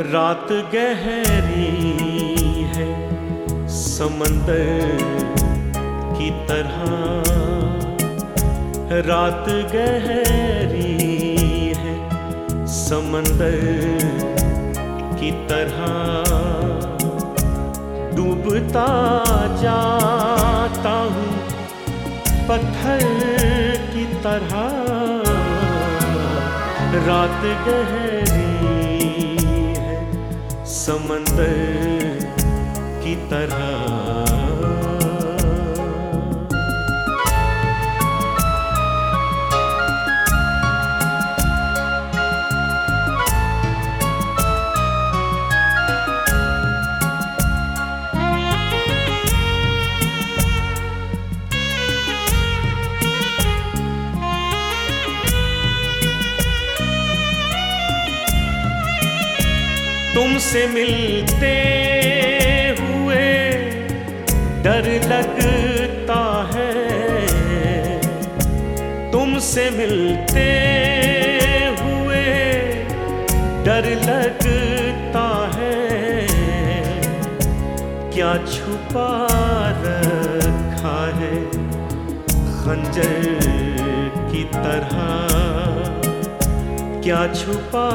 रात गहरी है समंदर की तरह, रात गहरी है समंदर की तरह, डूबता जाता हूँ पत्थर की तरह। रात गहरी है समंदर की तरह। तुमसे मिलते हुए डर लगता है, तुमसे मिलते हुए डर लगता है। क्या छुपा रखा है खंजर की तरह, क्या छुपा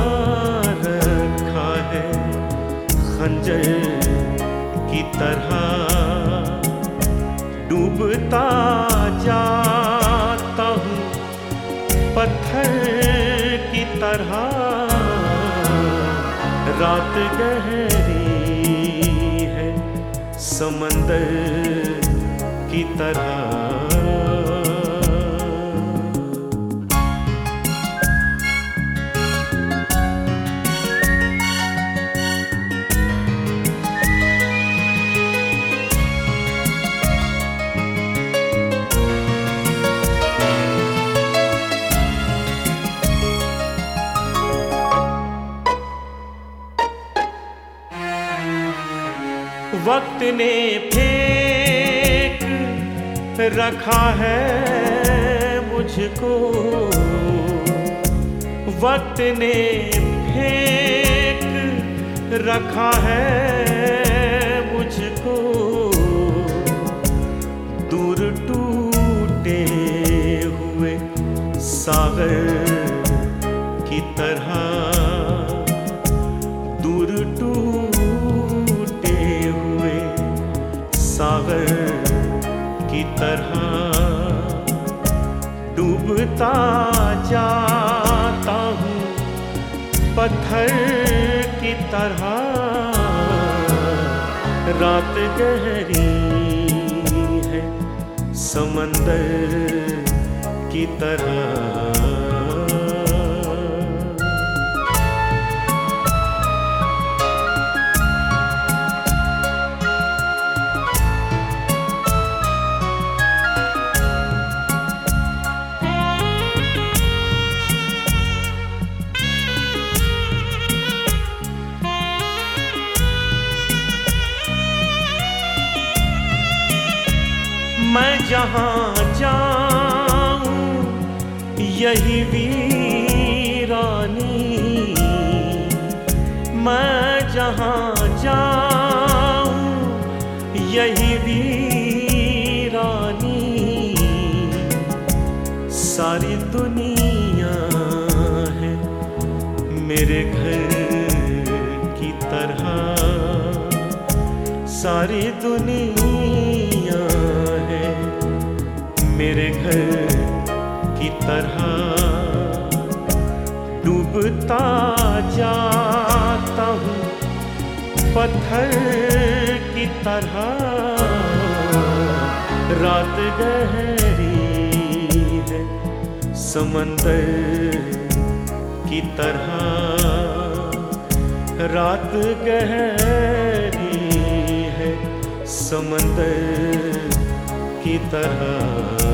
रखा है खंजर की तरह। डूबता जाता हूँ पत्थर की तरह। रात गहरी है समंदर की तरह। वक्त ने फेंक रखा है मुझको, वक्त ने फेंक रखा है मुझको। दूर टूटे हुए सागर की तरह, दूर सागर की तरह। डूबता जाता हूँ पत्थर की तरह। रात गहरी है समंदर की तरह। मैं जहाँ जाऊँ यही वीरानी, मैं जहाँ जाऊँ यही वीरानी। सारी दुनिया है मेरे घर की तरह, सारी दुनिया मेरे घर की तरह। डूबता जाता हूँ पत्थर की तरह। रात गहरी है समंदर की तरह, रात गहरी है समंदर की तरह।